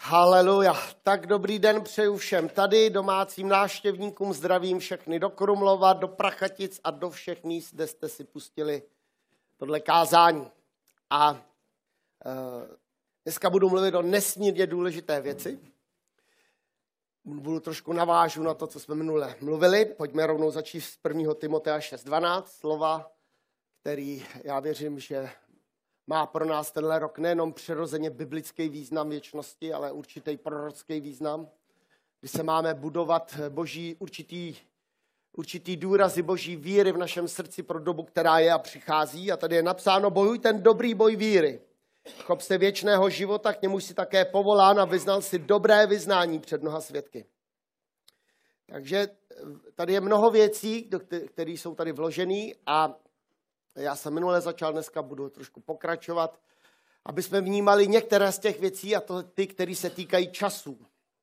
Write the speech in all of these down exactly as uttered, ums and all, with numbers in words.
Haleluja. Tak dobrý den přeju všem tady, domácím návštěvníkům, zdravím všechny do Krumlova, do Prachatic a do všech míst, kde jste si pustili tohle kázání. A uh, dneska budu mluvit o nesmírně důležité věci. Budu trošku navážu na to, co jsme minule mluvili. Pojďme rovnou začít z prvního Timotea šest dvanáct, slova, který já věřím, že má pro nás tenhle rok nejenom přirozeně biblický význam věčnosti, ale určitý prorocký význam, kdy se máme budovat boží určitý, určitý důrazy boží víry v našem srdci pro dobu, která je a přichází. A tady je napsáno, bojuj ten dobrý boj víry. Chop se věčného života, k němu si také povolán a vyznal si dobré vyznání před mnoha svědky. Takže tady je mnoho věcí, které jsou tady vložené a já jsem minule začal, dneska budu trošku pokračovat, aby jsme vnímali některé z těch věcí a to ty, které se týkají času.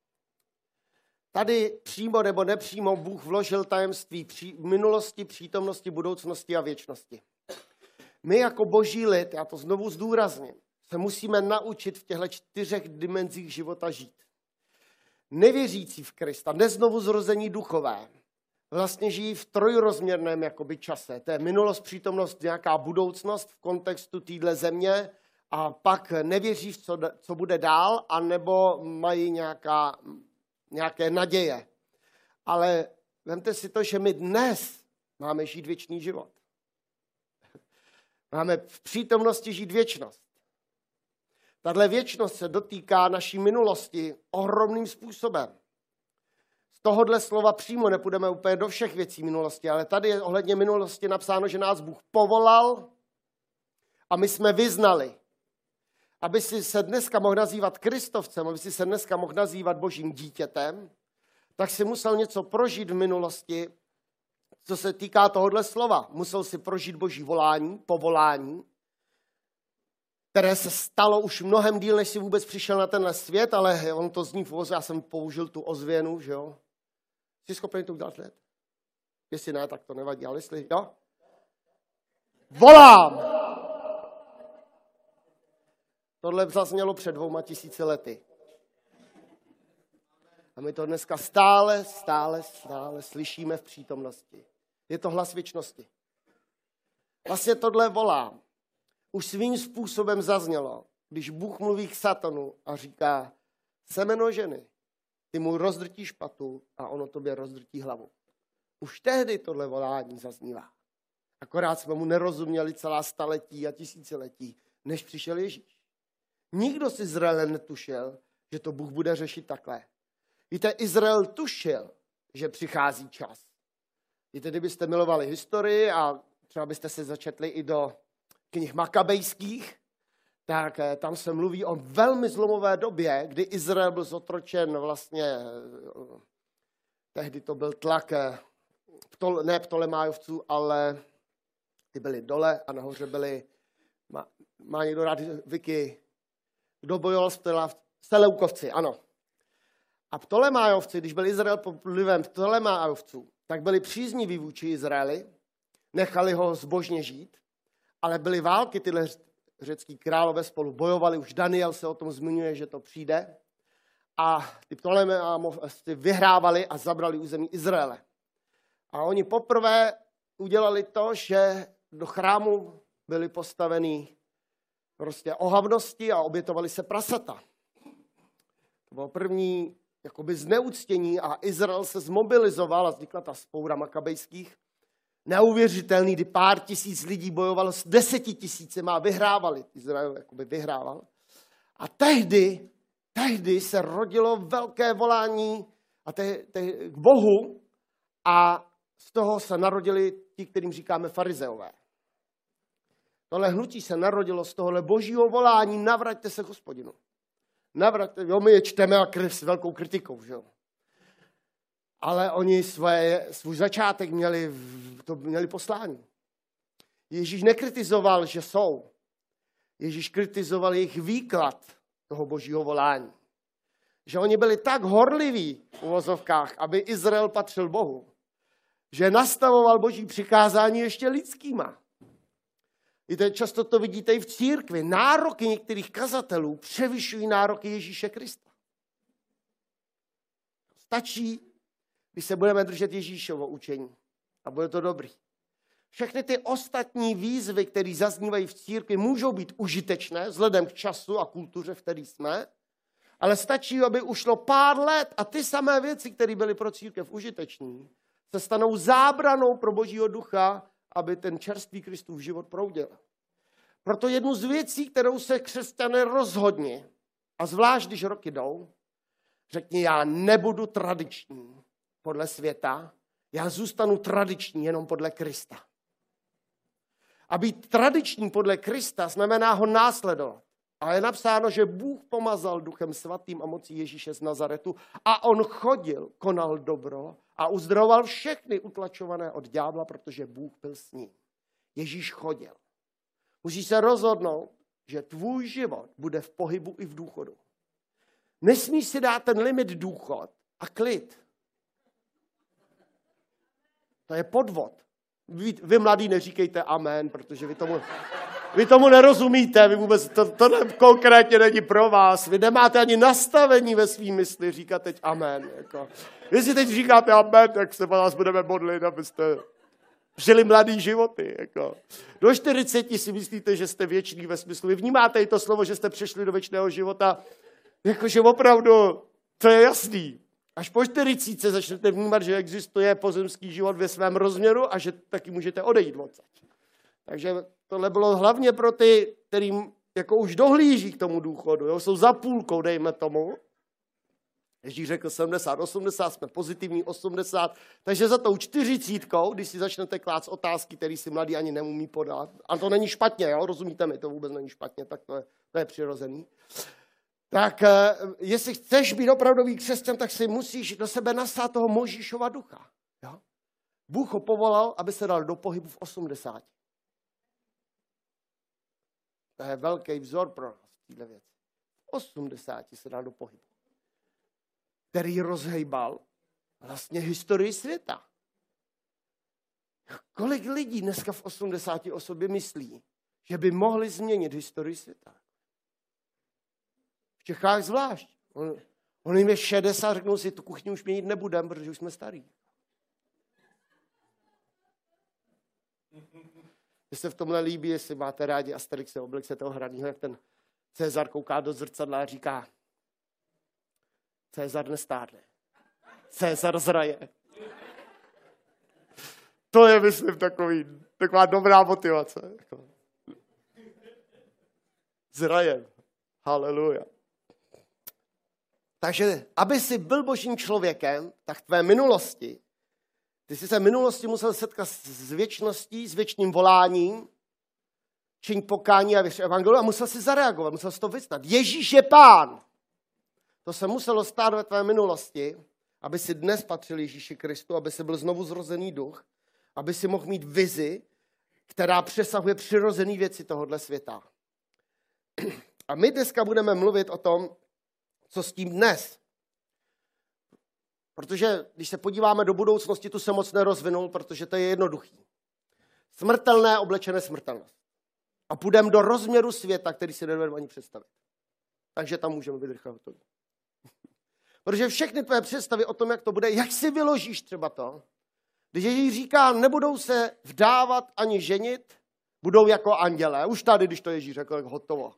Tady přímo nebo nepřímo Bůh vložil tajemství pří, minulosti, přítomnosti, budoucnosti a věčnosti. My jako boží lid, já to znovu zdůrazním, se musíme naučit v těchto čtyřech dimenzích života žít. Nevěřící v Krista, neznovu zrození duchové, vlastně žijí v trojrozměrném jakoby čase. To je minulost, přítomnost, nějaká budoucnost v kontextu téhle země a pak nevěří v co, co bude dál, anebo mají nějaká, nějaké naděje. Ale vemte si to, že my dnes máme žít věčný život. Máme v přítomnosti žít věčnost. Tahle věčnost se dotýká naší minulosti ohromným způsobem. Z tohohle slova přímo nepůjdeme úplně do všech věcí minulosti, ale tady je ohledně minulosti napsáno, že nás Bůh povolal a my jsme vyznali. Aby si se dneska mohl nazývat Kristovcem, aby si se dneska mohl nazývat božím dítětem, tak si musel něco prožít v minulosti, co se týká tohohle slova. Musel si prožít boží volání, povolání, které se stalo už mnohem díl, než si vůbec přišel na tenhle svět, ale on to zní v ozvěnu, já jsem použil tu ozvěnu, že jo. Jsi schopný to udělat hned? Jestli ne, tak to nevadí, ale jestli, jo? Volám! Tohle zaznělo před dvouma tisíci lety. A my to dneska stále, stále, stále slyšíme v přítomnosti. Je to hlas věčnosti. Vlastně tohle volám. Už svým způsobem zaznělo, když Bůh mluví k Satanu a říká, semeno ženy, ty mu rozdrtíš patu a ono tobě rozdrtí hlavu. Už tehdy tohle volání zaznívá. Akorát jsme mu nerozuměli celá staletí a tisíciletí, než přišel Ježíš. Nikdo z Izraele netušil, že to Bůh bude řešit takhle. Víte, Izrael tušil, že přichází čas. Víte, kdybyste milovali historii a třeba byste se začetli i do knih makabejských, tak tam se mluví o velmi zlomové době, kdy Izrael byl zotročen vlastně, tehdy to byl tlak, ne Ptolemájovců, ale ty byli dole a nahoře byli, má, má někdo rád Vicky, kdo bojoval s Seleukovci, ano. A Ptolemájovci, když byl Izrael pod vlivem Ptolemájovců, tak byli přízniví vůči Izraeli, nechali ho zbožně žít, ale byly války, tyhle řecký králové spolu bojovali, už Daniel se o tom zmiňuje, že to přijde. A ty Ptolemájovci vyhrávali a zabrali území Izraele. A oni poprvé udělali to, že do chrámu byly postaveny prostě ohavnosti a obětovali se prasata. To bylo první jakoby zneuctění a Izrael se zmobilizoval a vznikla ta vzpoura makabejských. Neuvěřitelný, kdy pár tisíc lidí bojovalo s deseti tisícema a vyhrávali. Izrael jakoby vyhrával. A tehdy, tehdy se rodilo velké volání a te, te, k Bohu a z toho se narodili ti, kterým říkáme farizeové. Tohle hnutí se narodilo z tohohle božího volání, navraťte se k Hospodinu. Navraťte, jo, my je čteme a kr- s velkou kritikou, že jo. Ale oni svoje, svůj začátek měli, to měli poslání. Ježíš nekritizoval, že jsou. Ježíš kritizoval jejich výklad toho božího volání. Že oni byli tak horliví v uvozovkách, aby Izrael patřil Bohu, že nastavoval boží přikázání ještě lidskýma. Víte, často to vidíte i v církvi. Nároky některých kazatelů převyšují nároky Ježíše Krista. Stačí, když se budeme držet Ježíšovo učení. A bude to dobrý. Všechny ty ostatní výzvy, které zaznívají v církvi, můžou být užitečné vzhledem k času a kultuře, v které jsme, ale stačí, aby ušlo pár let a ty samé věci, které byly pro církev užitečné, se stanou zábranou pro Božího ducha, aby ten čerstvý Kristův život proudil. Proto jednu z věcí, kterou se křesťané rozhodně, a zvlášť když roky jdou, řekni, já nebudu tradiční podle světa, já zůstanu tradiční jenom podle Krista. A být tradiční podle Krista znamená ho následovat. A je napsáno, že Bůh pomazal Duchem Svatým a mocí Ježíše z Nazaretu a on chodil, konal dobro a uzdravoval všechny utlačované od ďábla, protože Bůh byl s ním. Ježíš chodil. Musíš se rozhodnout, že tvůj život bude v pohybu i v důchodu. Nesmíš si dát ten limit důchod a klid. To je podvod. Vy, vy mladí neříkejte amen, protože vy tomu, vy tomu nerozumíte, vy vůbec, to, to ne, konkrétně není pro vás. Vy nemáte ani nastavení ve svým mysli říkat teď amen. Jako. Jestli teď říkáte amen, tak se vás budeme modlit, abyste žili mladý životy. Jako. Do čtyřiceti si myslíte, že jste věčný ve smyslu. Vy vnímáte i to slovo, že jste přešli do věčného života. Jakože opravdu, to je jasný. Až po čtyřicítce začnete vnímat, že existuje pozemský život ve svém rozměru a že taky můžete odejít odsaď. Takže tohle bylo hlavně pro ty, kterým jako už dohlíží k tomu důchodu. Jo? Jsou za půlkou, dejme tomu. Ježíš řekl sedmdesát, osmdesát, jsme pozitivní osmdesát. Takže za tou čtyřicítkou, když si začnete klást otázky, které si mladí ani neumí podat. A to není špatně, jo? Rozumíte mi, to vůbec není špatně, tak to je, to je přirozený. Tak jestli chceš být opravdový křesťan, tak si musíš do sebe nasát toho Mojžíšova ducha. Jo? Bůh ho povolal, aby se dal do pohybu v osmdesáti. To je velký vzor pro nás v této věci. V osmdesáti se dal do pohybu. Který rozhejbal vlastně historii světa. Kolik lidí dneska v osmdesáti o sobě myslí, že by mohli změnit historii světa? V Čechách zvlášť. On, on jim je šedesát, řeknou si, tu kuchyni už měnit nebudem, protože už jsme starý. Mně se v tomhle líbí, jestli máte rádi Asterixe, Obelix toho hraného, jak ten Cezar kouká do zrcadla a říká, Cezar nestárne. Cezar zraje. To je, myslím, takový, taková dobrá motivace. Zraje. Haleluja. Takže, aby jsi byl božím člověkem, tak v tvé minulosti, ty jsi se v minulosti musel setkat s věčností, s věčným voláním, čiň pokání a věř evangeliu a musel si zareagovat, musel si to vyznat. Ježíš je pán. To se muselo stát ve tvé minulosti, aby si dnes patřil Ježíši Kristu, aby si byl znovu zrozený duch, aby si mohl mít vizi, která přesahuje přirozené věci tohohle světa. A my dneska budeme mluvit o tom, co s tím dnes. Protože když se podíváme do budoucnosti, tu se moc nerozvinul, protože to je jednoduchý. Smrtelné, oblečené smrtelnost. A půjdeme do rozměru světa, který si nedovedeme ani představit. Takže tam můžeme být rychle hotoví. Protože všechny tvé představy o tom, jak to bude, jak si vyložíš třeba to, když Ježíš říká, nebudou se vdávat ani ženit, budou jako andělé. Už tady, když to Ježíš řekl, tak hotovo.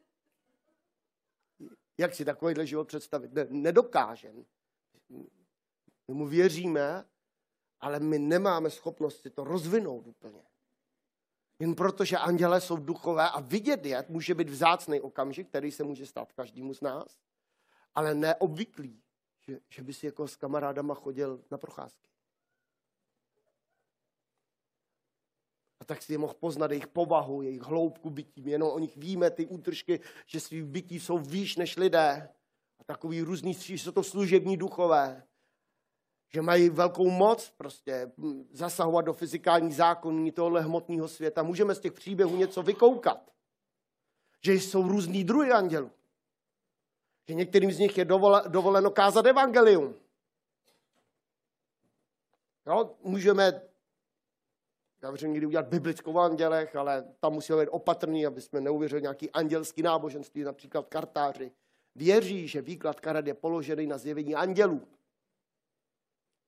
Jak si takovýhle život představit? Ne, nedokážem. My mu věříme, ale my nemáme schopnost si to rozvinout úplně. Jen proto, že andělé jsou duchové a vidět je, může být vzácný okamžik, který se může stát každému z nás, ale neobvyklý, že, že by si jako s kamarádama chodil na procházky. A tak si je mohl poznat jejich povahu, jejich hloubku bytí. My jenom o nich víme ty útržky, že svý bytí jsou výš než lidé. A takový různý, že jsou to služební duchové. Že mají velkou moc prostě zasahovat do fyzikálních zákonů tohohle hmotného světa. Můžeme z těch příběhů něco vykoukat. Že jsou různý druhy andělů. Že některým z nich je dovoleno kázat evangelium. Jo, můžeme já věřím někdy udělat biblickou o andělech, ale tam musíme být opatrný, aby jsme neuvěřili nějaký andělský náboženství, například kartáři. Věří, že výklad karet je položený na zjevení andělů.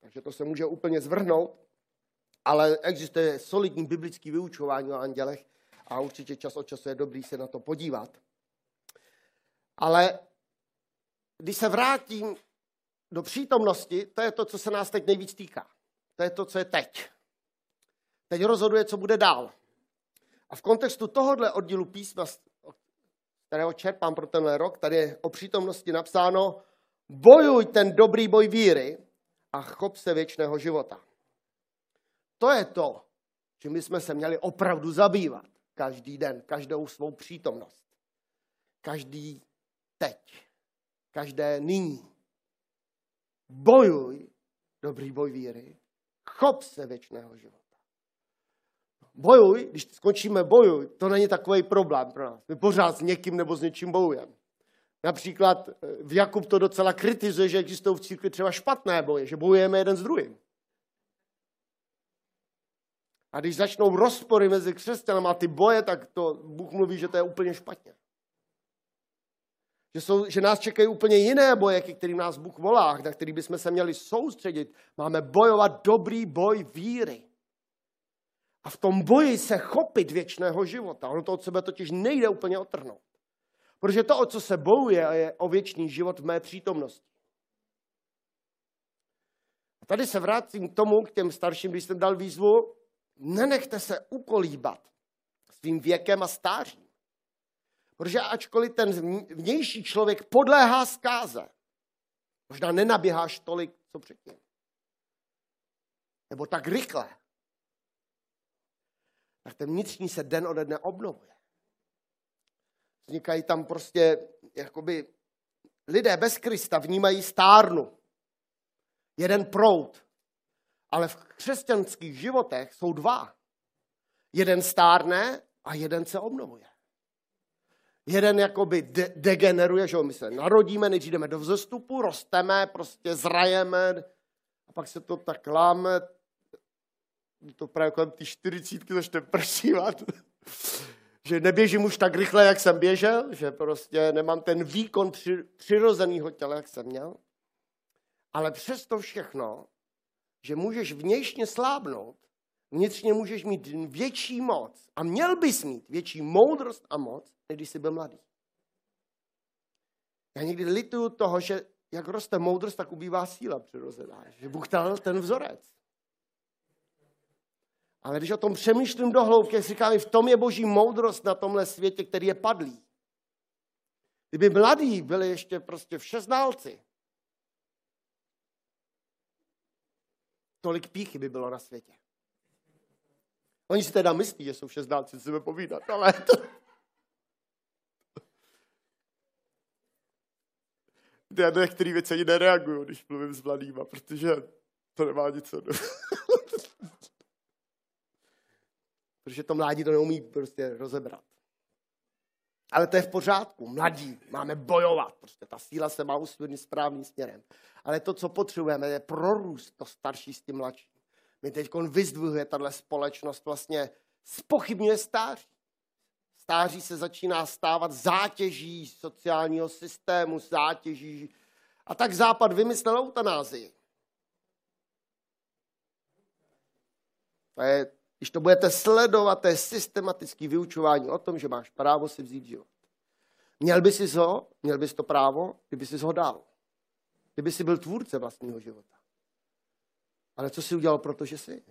takže to se může úplně zvrhnout, ale existuje solidní biblický vyučování o andělech a určitě čas od času je dobrý se na to podívat. Ale když se vrátím do přítomnosti, to je to, co se nás teď nejvíc týká. To je to, co je teď. Teď rozhoduje, co bude dál. A v kontextu tohohle oddílu písma, kterého čerpám pro tenhle rok, tady je o přítomnosti napsáno: bojuj ten dobrý boj víry a chop se věčného života. To je to, čím bychom se měli opravdu zabývat každý den, každou svou přítomnost. Každý teď, každé nyní. Bojuj dobrý boj víry, chop se věčného života. Bojuj, když skončíme bojuj, to není takový problém pro nás. My pořád s někým nebo s něčím bojujeme. Například v Jakub to docela kritizuje, že existují v církvi třeba špatné boje, že bojujeme jeden s druhým. A když začnou rozpory mezi křesťanama a ty boje, tak to Bůh mluví, že to je úplně špatně. Že, jsou, že nás čekají úplně jiné boje, ke kterým nás Bůh volá, na který bychom se měli soustředit. Máme bojovat dobrý boj víry. A v tom boji se chopit věčného života. Ono to od sebe totiž nejde úplně otrhnout. Protože to, o co se bojuje, je o věčný život v mé přítomnosti. A tady se vrátím k tomu, k těm starším, když jsem dal výzvu, nenechte se ukolíbat svým věkem a stářím. Protože ačkoliv ten vnější člověk podléhá zkáze, možná nenaběháš tolik, co předtím. Nebo tak rychle. Tak ten vnitřní se den ode dne obnovuje. Vznikají tam prostě, jakoby, lidé bez Krista vnímají stárnu. Jeden proud. Ale v křesťanských životech jsou dva. Jeden stárne a jeden se obnovuje. Jeden jakoby de- degeneruje, že my se narodíme, než jdeme do vzestupu, rosteme, prostě zrajeme a pak se to tak láme, to právě kolem ty čtyřicítky začne prsívat, že neběžím už tak rychle, jak jsem běžel, že prostě nemám ten výkon při- přirozenýho těla, jak jsem měl. Ale přesto všechno, že můžeš vnějšně slábnout, vnitřně můžeš mít větší moc a měl bys mít větší moudrost a moc, než když jsi byl mladý. Já někdy lituju toho, že jak roste moudrost, tak ubývá síla přirozená. Že Bůh dal ten vzorec. Ale když o tom přemýšlím do hloubky, jak říkám, v tom je boží moudrost na tomhle světě, který je padlý. Kdyby mladí byli ještě prostě všeználci, tolik pýchy by bylo na světě. Oni si teda myslí, že jsou všeználci, co se bude povídat, ale to... Já na některé věci ani nereaguju, když mluvím s mladýma, protože to nemá nic. Protože to mládí to neumí prostě rozebrat. Ale to je v pořádku. Mladí, máme bojovat. Prostě ta síla se má usměrnit správným směrem. Ale to, co potřebujeme, je prorůst to starší s tím mladším. My teď vyzdvihuje tato společnost vlastně zpochybňuje stáří. Stáří se začíná stávat zátěží sociálního systému, zátěží. A tak Západ vymyslel eutanázii. To je, když to budete sledovat, to je systematické vyučování o tom, že máš právo si vzít život. Měl by si ho, měl bys to právo, kdyby si ho dal. Kdyby si byl tvůrce vlastního života. Ale co jsi udělal, protože jsi?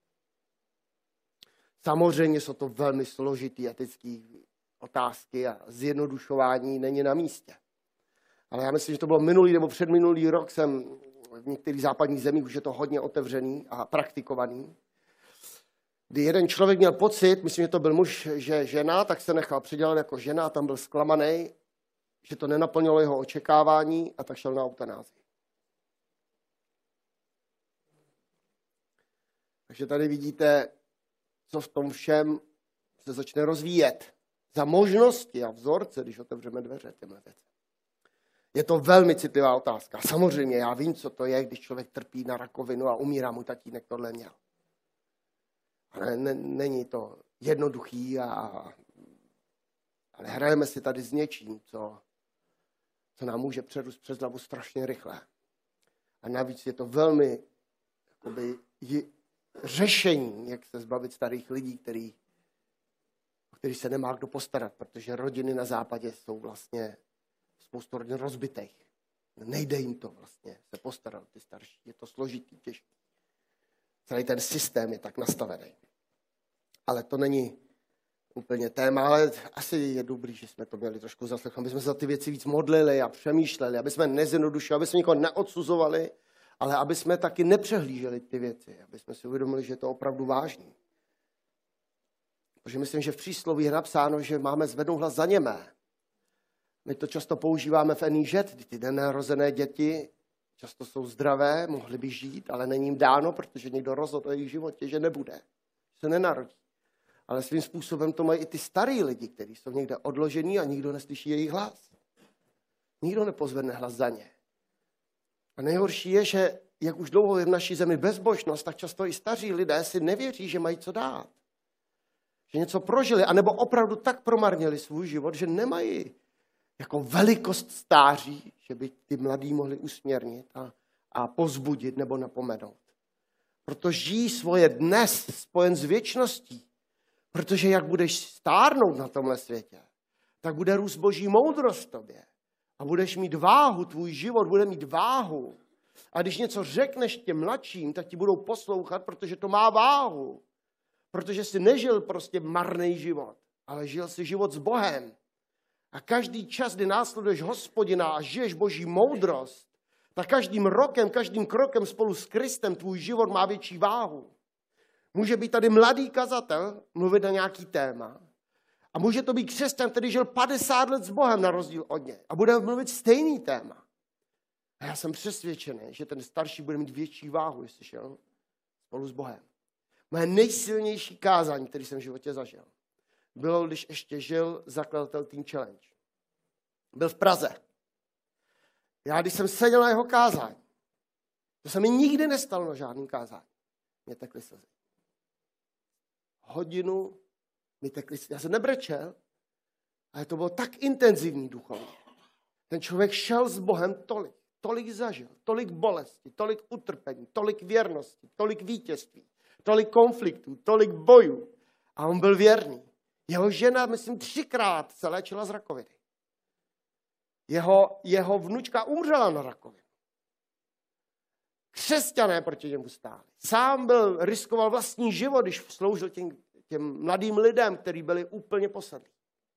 Samozřejmě jsou to velmi složitý etické otázky a zjednodušování není na místě. Ale já myslím, že to bylo minulý nebo předminulý rok, jsem v některých západních zemích už je to hodně otevřený a praktikovaný. Kdy jeden člověk měl pocit, myslím, že to byl muž, že žena, tak se nechal předělat jako žena a tam byl zklamaný, že to nenaplnilo jeho očekávání a tak šel na eutanázii. Takže tady vidíte, co v tom všem se začne rozvíjet. Za možnosti a vzorce, když otevřeme dveře těmhle věci. Je to velmi citlivá otázka. Samozřejmě já vím, co to je, když člověk trpí na rakovinu a umírá, můj tatínek tohle měl. Ale ne, není to jednoduchý, a, ale hrajeme si tady s něčím, co, co nám může přerůst přes hlavu strašně rychle. A navíc je to velmi jakoby, řešení, jak se zbavit starých lidí, který, o který se nemá kdo postarat, protože rodiny na západě jsou vlastně spoustu rodin rozbitých. Nejde jim to vlastně se postarat, ty starší. Je to složitý, těžký. Celý ten systém je tak nastavený. Ale to není úplně téma, ale asi je dobrý, že jsme to měli trošku zaslechnout, aby jsme se za ty věci víc modlili a přemýšleli, aby jsme nezjednodušili, aby jsme nikoho neodsuzovali, ale aby jsme taky nepřehlíželi ty věci, aby jsme si uvědomili, že je to opravdu vážný. Protože myslím, že v přísloví je napsáno, že máme zvednout hlas za němé. My to často používáme v enížet, ty nenarozené děti často jsou zdravé, mohly by žít, ale není jim dáno, protože někdo rozhodl o jejich životě, že nebude, že se nenarodí. Ale svým způsobem to mají i ty starý lidi, kteří jsou někde odložení a nikdo neslyší jejich hlas. Nikdo nepozvedne hlas za ně. A nejhorší je, že jak už dlouho je v naší zemi bezbožnost, tak často i staří lidé si nevěří, že mají co dát. Že něco prožili, anebo opravdu tak promarnili svůj život, že nemají jako velikost stáří, že by ty mladí mohli usměrnit a, a povzbudit nebo napomenout. Proto žijí svoje dnes spojen s věčností. Protože jak budeš stárnout na tomhle světě, tak bude růst boží moudrost v tobě. A budeš mít váhu, tvůj život bude mít váhu. A když něco řekneš těm mladším, tak ti budou poslouchat, protože to má váhu. Protože jsi nežil prostě marný život, ale žil jsi život s Bohem. A každý čas, kdy následuješ Hospodina a žiješ boží moudrost, tak každým rokem, každým krokem spolu s Kristem tvůj život má větší váhu. Může být tady mladý kazatel, mluvit na nějaký téma. A může to být křesťan, který žil padesát let s Bohem na rozdíl od něj. A bude mluvit stejný téma. A já jsem přesvědčený, že ten starší bude mít větší váhu, jestli šel spolu s Bohem. Moje nejsilnější kázání, který jsem v životě zažil, bylo, když ještě žil zakladatel Teen Challenge. Byl v Praze. Já, když jsem seděl na jeho kázání, to se mi nikdy nestalo na žádném kázání. Mě tekly slzy. Hodinu mi tekly slzy. Já jsem nebrečel, ale to bylo tak intenzivní duchovně. Ten člověk šel s Bohem tolik, tolik zažil, tolik bolesti, tolik utrpení, tolik věrnosti, tolik vítězství, tolik konfliktů, tolik bojů. A on byl věrný. Jeho žena, myslím, třikrát se léčila z rakoviny. Jeho, jeho vnučka umřela na rakovinu. Křesťané proti němu stáli. Sám byl, riskoval vlastní život, když sloužil těm, těm mladým lidem, kteří byli úplně posadlí.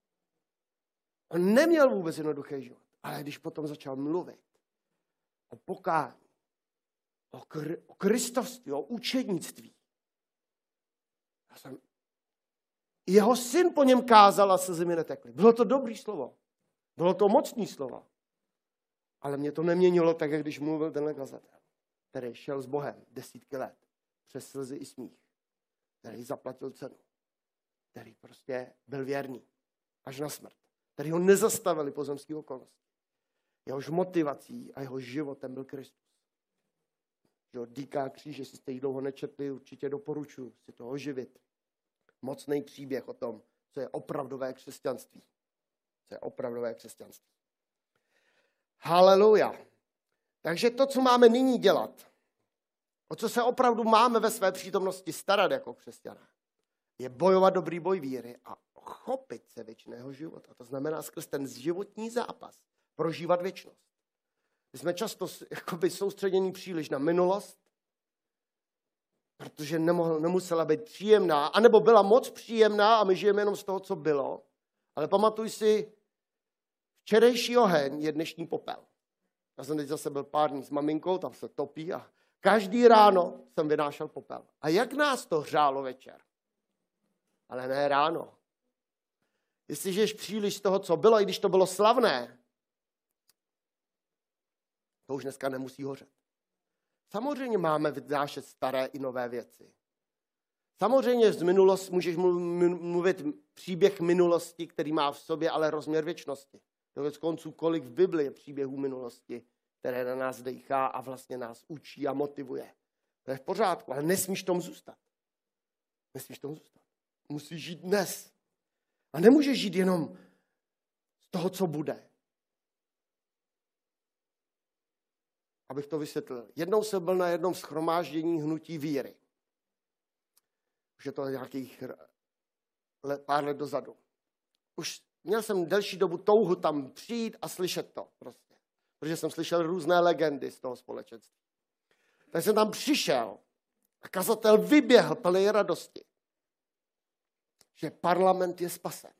On neměl vůbec jednoduchý život, ale když potom začal mluvit o pokání, o, kr- o kristovství, o učednictví, já jsem, jeho syn po něm kázal a slzy mi netekly. Bylo to dobrý slovo. Bylo to mocný slovo. Ale mě to neměnilo tak, jak když mluvil tenhle kazatel, který šel s Bohem desítky let, přes slzy i smích, který zaplatil cenu, který prostě byl věrný až na smrt, který ho nezastavili pozemské okolnosti. Jehož motivací a jeho životem byl Kristus. Jo, Díká kříž, jestli jste ji dlouho nečetli, určitě doporučuji si to oživit. Mocný příběh o tom, co je opravdové křesťanství. Co je opravdové křesťanství. Haleluja. Takže to, co máme nyní dělat, o co se opravdu máme ve své přítomnosti starat jako křesťané, je bojovat dobrý boj víry a chopit se věčného života. To znamená skrz ten životní zápas prožívat věčnost. My jsme často jakoby soustředění příliš na minulost, protože nemohl, nemusela být příjemná, anebo byla moc příjemná a my žijeme jenom z toho, co bylo. Ale pamatuj si, včerejší oheň je dnešní popel. Já jsem teď zase byl pár dní s maminkou, tam se topí a každý ráno jsem vynášel popel. A jak nás to hřálo večer? Ale ne ráno. Jestli žiješ příliš z toho, co bylo, i když to bylo slavné, to už dneska nemusí hořet. Samozřejmě máme vynášet staré i nové věci. Samozřejmě z minulosti můžeš mluvit příběh minulosti, který má v sobě ale rozměr věčnosti. Konec konců, kolik v Bibli je příběhů minulosti, které na nás dejchá a vlastně nás učí a motivuje. To je v pořádku, ale nesmíš tomu zůstat. Nesmíš tomu zůstat. Musíš žít dnes. A nemůžeš žít jenom z toho, co bude. abych to vysvětlil. Jednou jsem byl na jednom shromáždění hnutí víry. Už je to nějakých pár let dozadu. Už měl jsem delší dobu touhu tam přijít a slyšet to prostě. Protože jsem slyšel různé legendy z toho společenství. Tak jsem tam přišel a kazatel vyběhl plný radosti, že parlament je spasen.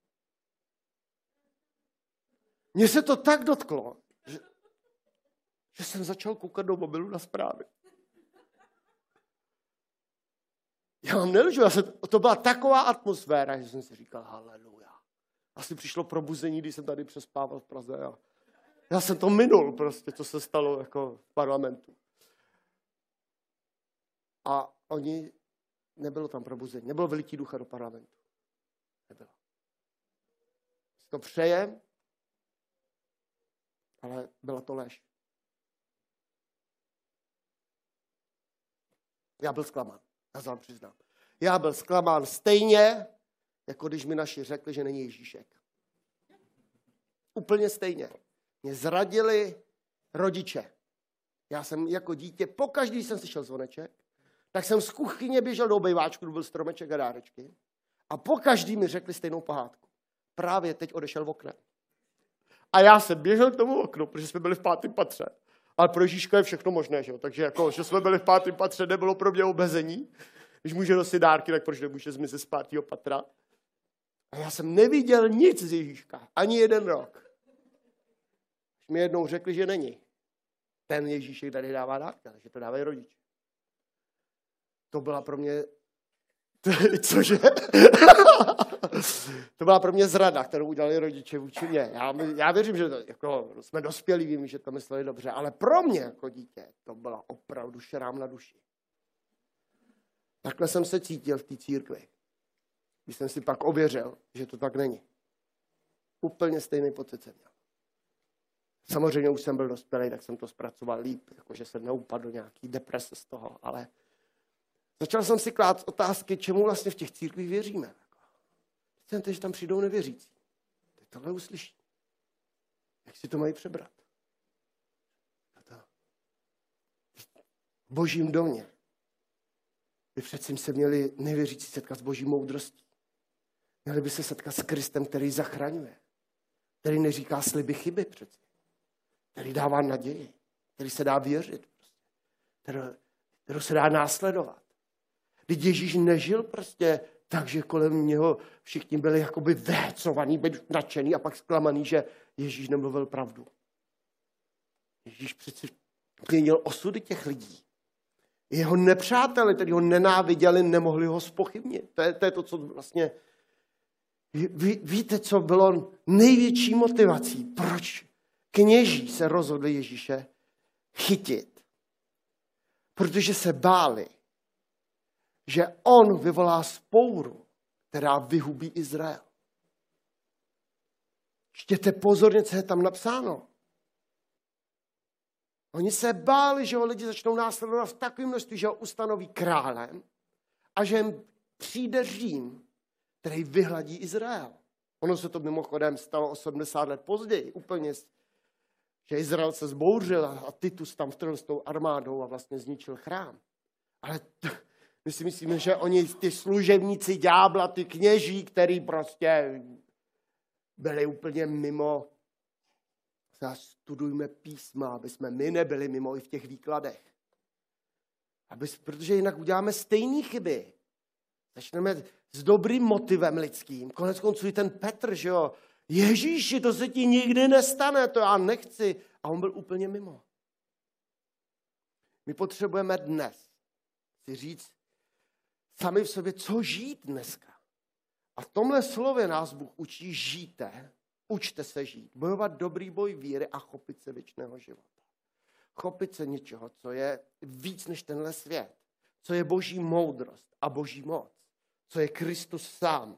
Mně se to tak dotklo, že, že jsem začal koukat do mobilu na zprávy. Já vám nelžu, já jsem, to byla taková atmosféra, že jsem si říkal, haleluja. Asi přišlo probuzení, když jsem tady přespával v Praze. A já jsem to minul prostě, co se stalo jako v parlamentu. A oni, nebylo tam probuzení, nebylo vylití ducha do parlamentu. Nebylo. Si to přeje, ale byla to lež. Já byl zklamán, já se vám přiznám. Já byl zklamán stejně, jako když mi naši řekli, že není Ježíšek. Úplně stejně. Mě zradili rodiče. Já jsem jako dítě, pokaždý jsem slyšel zvoneček, tak jsem z kuchyně běžel do obejváčku, kde byl stromeček a dárečky, a pokaždý mi řekli stejnou pohádku. Právě teď odešel v oknem. A já jsem běžel k tomu oknu, protože jsme byli v pátém patře. Ale pro Ježíška je všechno možné, že jo? Takže jako, že jsme byli v pátém patře, nebylo pro mě omezení. Když může nosit dárky, tak proč nemůže zmizet z pátého patra? A já jsem neviděl nic z Ježíška. Ani jeden rok. Když mi jednou řekli, že není. Ten Ježíšek tady dává dárky, že to dávají rodiče. To byla pro mě... Cože? To byla pro mě zrada, kterou udělali rodiče vůči mě. Já, já věřím, že to, jako, jsme dospělí, vím, že to mysleli dobře, ale pro mě jako dítě to byla opravdu šrám na duši. Takhle jsem se cítil v té církvi. Když jsem si pak ověřil, že to tak není. Úplně stejný pocit jsem měl. Samozřejmě už jsem byl dospělý, tak jsem to zpracoval líp, jakože jsem neupadl do nějaký deprese z toho, ale začal jsem si klát otázky, čemu vlastně v těch církvích věříme. Chcete, že tam přijdou nevěřící. Teď tohle uslyší. Jak si to mají přebrat? V božím domě by přece se měli nevěřící setkat s boží moudrostí. Měli by se setkat s Kristem, který zachraňuje. Který neříká sliby chyby přece. Který dává naději. Který se dá věřit. Který, který se dá následovat. Když Ježíš nežil prostě tak, že kolem něho všichni byli jakoby vehecovaní, byli nadšený a pak zklamaný, že Ježíš nemluvil pravdu. Ježíš přeci měnil osudy těch lidí. Jeho nepřáteli, kteří ho nenáviděli, nemohli ho zpochybnit. To je, to je to, co vlastně... Ví, víte, co bylo největší motivací? Proč kněží se rozhodli Ježíše chytit? Protože se báli, že on vyvolá vzpouru, která vyhubí Izrael. Čtěte pozorně, co je tam napsáno. Oni se báli, že ho lidi začnou následovat v takovém množství, že ho ustanoví králem a že jim přijde Řím, který vyhladí Izrael. Ono se to mimochodem stalo osmdesát let později, úplně, že Izrael se zbouřil a Titus tam vtrhl s tou armádou a vlastně zničil chrám. Ale t- my si myslíme, že oni, ty služebníci ďábla, ty kněží, který prostě byli úplně mimo. Studujme písma, aby jsme my nebyli mimo i v těch výkladech. Aby, protože jinak uděláme stejné chyby. Začneme s dobrým motivem lidským. Konec konců i ten Petr, že jo, Ježíši, to se ti nikdy nestane, to já nechci. A on byl úplně mimo. My potřebujeme dnes si říct sami v sobě, co žít dneska. A v tomhle slově nás Bůh učí žijte, učte se žít, bojovat dobrý boj víry a chopit se věčného života. Chopit se něčeho, co je víc než tenhle svět, co je boží moudrost a boží moc, co je Kristus sám.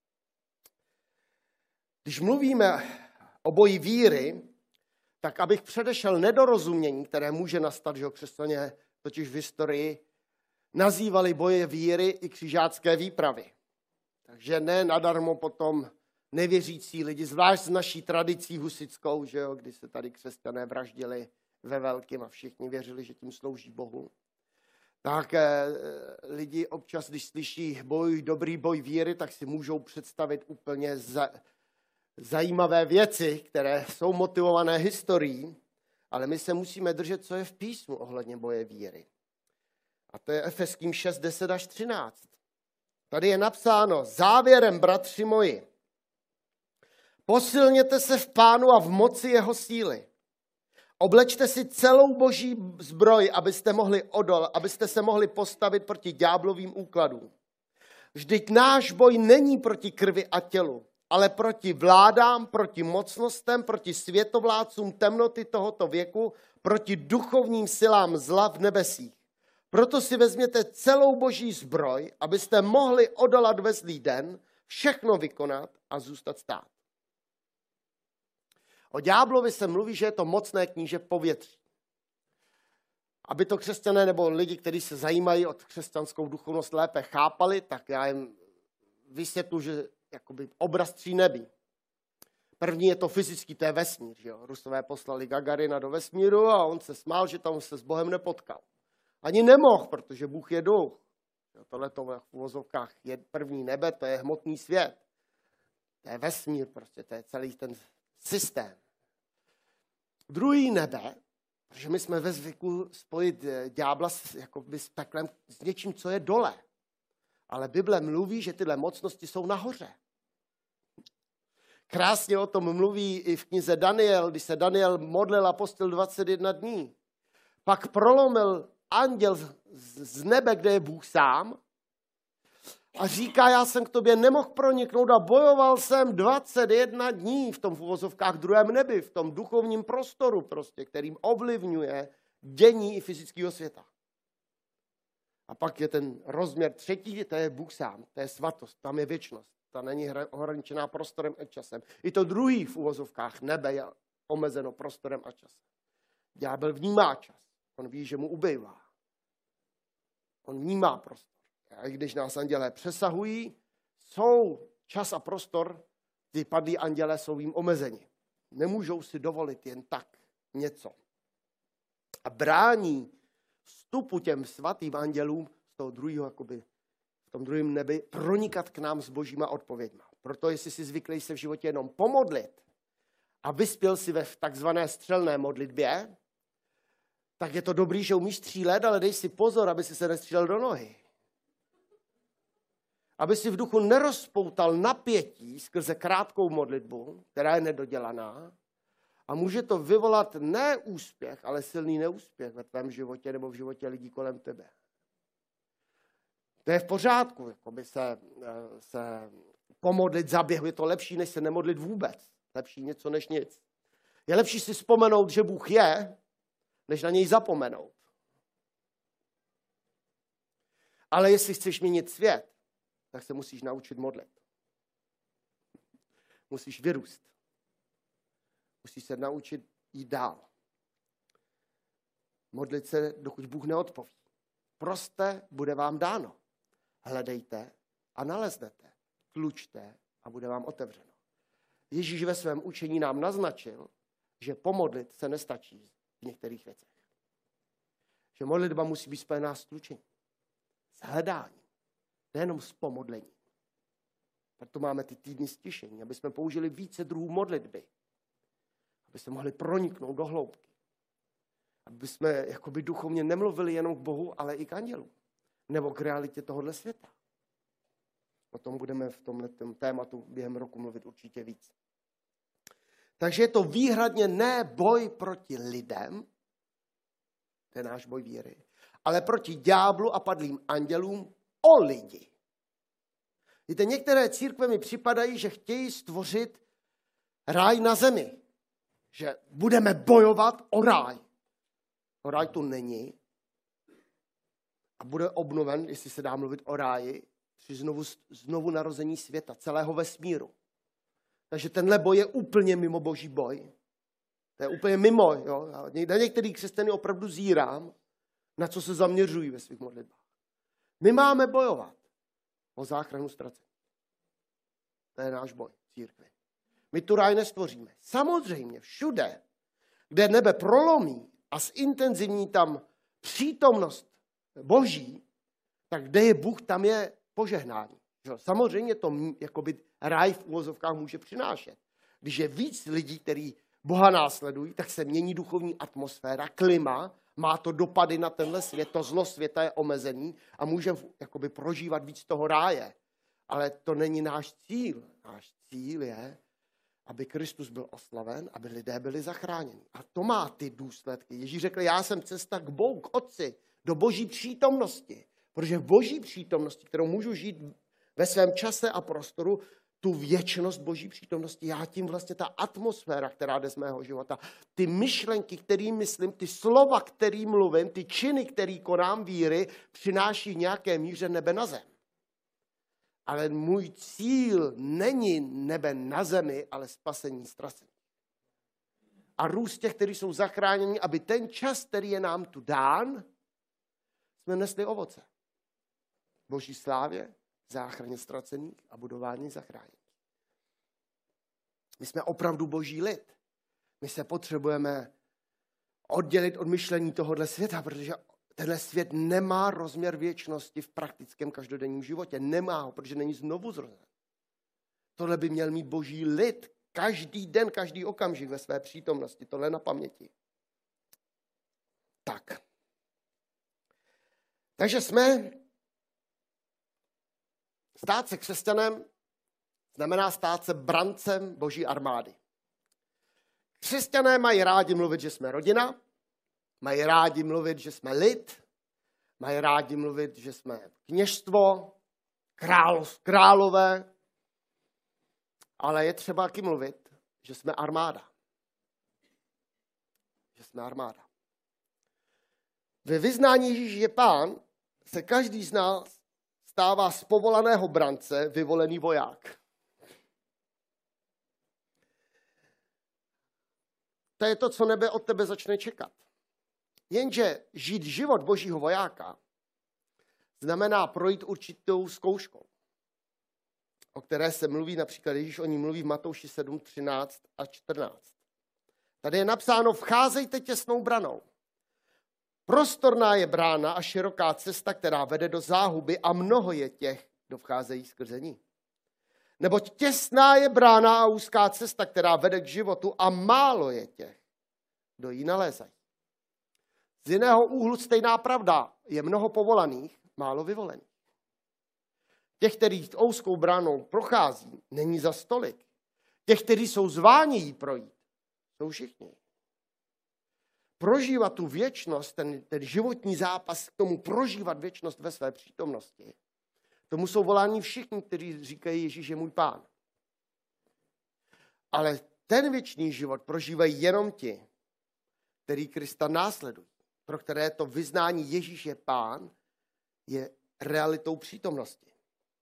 Když mluvíme o boji víry, tak abych předešel nedorozumění, které může nastat, že křesťané totiž v historii nazývali boje víry i křižácké výpravy. Takže ne nadarmo potom nevěřící lidi, zvlášť s naší tradicí husitskou, že jo, kdy se tady křesťané vraždili ve velkém a všichni věřili, že tím slouží Bohu. Tak eh, lidi občas, když slyší boj, dobrý boj víry, tak si můžou představit úplně za, zajímavé věci, které jsou motivované historií, ale my se musíme držet, co je v písmu ohledně boje víry. A to je Efeským šest, deset až třináct. Tady je napsáno, závěrem, bratři moji, posilněte se v Pánu a v moci jeho síly. Oblečte si celou boží zbroj, abyste, mohli odol, abyste se mohli postavit proti ďáblovým úkladům. Vždyť náš boj není proti krvi a tělu, ale proti vládám, proti mocnostem, proti světovládcům temnoty tohoto věku, proti duchovním silám zla v nebesích. Proto si vezměte celou boží zbroj, abyste mohli odolat ve zlý den, všechno vykonat a zůstat stát. O ďáblovi se mluví, že je to mocné kníže povětří. Aby to křesťané nebo lidi, kteří se zajímají o křesťanskou duchovnost, lépe chápali, tak já jim vysvětlu, že jakoby obraz tří nebí. První je to fyzický, to je vesmír. Že jo? Rusové poslali Gagarina do vesmíru a on se smál, že tam se s Bohem nepotkal. Ani nemohl, protože Bůh je duch. Tohle to v uvozovkách je první nebe, to je hmotný svět. To je vesmír prostě, to je celý ten systém. Druhý nebe, protože my jsme ve zvyku spojit ďábla s, jakoby s peklem, s něčím, co je dole. Ale Bible mluví, že tyhle mocnosti jsou nahoře. Krásně o tom mluví i v knize Daniel, když se Daniel modlil a postil dvacet jedna dní. Pak prolomil anděl z nebe, kde je Bůh sám, a říká, já jsem k tobě nemohl proniknout a bojoval jsem dvacet jedna dní v tom v uvozovkách druhém nebi, v tom duchovním prostoru prostě, kterým ovlivňuje dění i fyzického světa. A pak je ten rozměr třetí, to je Bůh sám, to je svatost, tam je věčnost. Ta není ohraničená prostorem a časem. I to druhý v uvozovkách nebe je omezeno prostorem a časem. Ďábel vnímá čas. On ví, že mu ubývá. On vnímá prostor. A i když nás andělé přesahují, jsou čas a prostor, ty padlí andělé jsou jim omezeni. Nemůžou si dovolit jen tak něco. A brání vstupu těm svatým andělům z toho druhého, jakoby v tom druhém nebi, pronikat k nám s božíma odpověďma. Proto, jestli si zvyklý se v životě jenom pomodlit a vyspěl si ve takzvané střelné modlitbě, tak je to dobrý, že umíš střílet, ale dej si pozor, aby si se nestřílel do nohy. Aby si v duchu nerozpoutal napětí skrze krátkou modlitbu, která je nedodělaná, a může to vyvolat ne úspěch, ale silný neúspěch ve tvém životě nebo v životě lidí kolem tebe. To je v pořádku, jakoby se, se pomodlit za běhu. Je to lepší, než se nemodlit vůbec. Lepší něco než nic. Je lepší si vzpomenout, že Bůh je, než na něj zapomenout. Ale jestli chceš měnit svět, tak se musíš naučit modlit. Musíš vyrůst. Musíš se naučit jít dál. Modlit se, dokud Bůh neodpoví. Proste, bude vám dáno. Hledejte a naleznete. Tlučte a bude vám otevřeno. Ježíš ve svém učení nám naznačil, že pomodlit se nestačí v některých věcech. Že modlitba musí být spojená s tlučením, s hledáním, nejenom s pomodlením. Proto máme ty týdny stišení, aby jsme použili více druhů modlitby, aby jsme mohli proniknout do hloubky. Aby jsme jakoby duchovně nemluvili jenom k Bohu, ale i k andělům. Nebo k realitě tohohle světa. O tom budeme v tomto tématu během roku mluvit určitě víc. Takže je to výhradně ne boj proti lidem, to je náš boj víry, ale proti ďáblu a padlým andělům o lidi. Víte, některé církve mi připadají, že chtějí stvořit ráj na zemi. Že budeme bojovat o ráj. O ráj tu není. A bude obnoven, jestli se dá mluvit o ráji, při znovu, znovu narození světa, celého vesmíru. Takže tenhle boj je úplně mimo boží boj. To je úplně mimo. Jo? Na některý křesťany opravdu zírám, na co se zaměřují ve svých modlitbách. My máme bojovat o záchranu ztracení. To je náš boj církve. My tu ráj nestvoříme. Samozřejmě všude, kde nebe prolomí a zintenzivní tam přítomnost Boží, tak kde je Bůh, tam je požehnání. Samozřejmě to jakoby ráj v uvozovkách může přinášet. Když je víc lidí, kteří Boha následují, tak se mění duchovní atmosféra, klima, má to dopady na tenhle svět, to zlo světa je omezený a můžeme jakoby prožívat víc toho ráje. Ale to není náš cíl. Náš cíl je, aby Kristus byl oslaven, aby lidé byli zachráněni. A to má ty důsledky. Ježíš řekl, já jsem cesta k Bohu, k Otci, do Boží přítomnosti. Protože v Boží přítomnosti, kterou můžu žít ve svém čase a prostoru, tu věčnost Boží přítomnosti, já tím vlastně ta atmosféra, která jde z mého života, ty myšlenky, který myslím, ty slova, který mluvím, ty činy, který konám víry, přináší v nějaké míře nebe na zem. Ale můj cíl není nebe na zemi, ale spasení ztracení. A růst těch, kteří jsou zachráněni, aby ten čas, který je nám tu dán, jsme nesli ovoce. Boží slávě, záchraně ztracených a budování zachráněných. My jsme opravdu Boží lid. My se potřebujeme oddělit od myšlení tohohle světa, protože tenhle svět nemá rozměr věčnosti v praktickém každodenním životě. Nemá ho, protože není znovu zrozen. Tohle by měl mít Boží lid každý den, každý okamžik ve své přítomnosti. Tohle na paměti. Tak. Takže jsme stát se křesťanem znamená stát se brancem Boží armády. Křesťané mají rádi mluvit, že jsme rodina, mají rádi mluvit, že jsme lid, mají rádi mluvit, že jsme kněžstvo, král, králové, ale je třeba taky mluvit, že jsme armáda. Že jsme armáda. Ve vyznání Ježíš je Pán se každý z nás stává z povolaného brance vyvolený voják. To je to, co nebe od tebe začne čekat. Jenže žít život Božího vojáka znamená projít určitou zkouškou, o které se mluví, například Ježíš o ní mluví v Matouši sedm, třináct a čtrnáct. Tady je napsáno, vcházejte těsnou branou. Prostorná je brána a široká cesta, která vede do záhuby a mnoho je těch, kdo vcházejí skrze ní. Neboť těsná je brána a úzká cesta, která vede k životu a málo je těch, kdo ji nalézají. Z jiného úhlu stejná pravda, je mnoho povolaných, málo vyvolených. Těch, kteří s úzkou bránou prochází, není za stolik. Těch, kteří jsou zváni jí projít, jsou všichni. Prožívat tu věčnost, ten, ten životní zápas, k tomu prožívat věčnost ve své přítomnosti, tomu jsou voláni všichni, kteří říkají, Ježíš je můj Pán. Ale ten věčný život prožívají jenom ti, kteří Krista následují, pro které to vyznání Ježíš je Pán je realitou přítomnosti.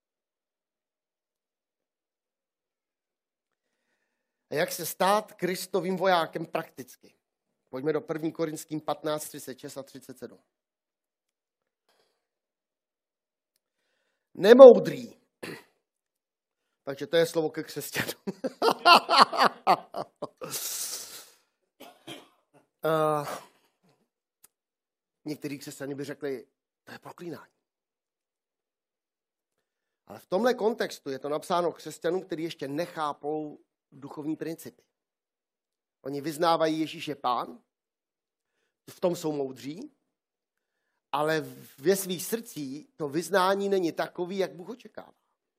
A jak se stát Kristovým vojákem prakticky? Pojďme do první Korinským patnáct, třicet šest a třicet sedm. Nemoudrý. Takže to je slovo ke křesťanům. uh, některý křesťané by řekli, to je proklínání. Ale v tomhle kontextu je to napsáno křesťanům, kteří ještě nechápou duchovní principy. Oni vyznávají, Ježíš je Pán, v tom jsou moudří, ale ve svých srdcích to vyznání není takový, jak Bůh očekává.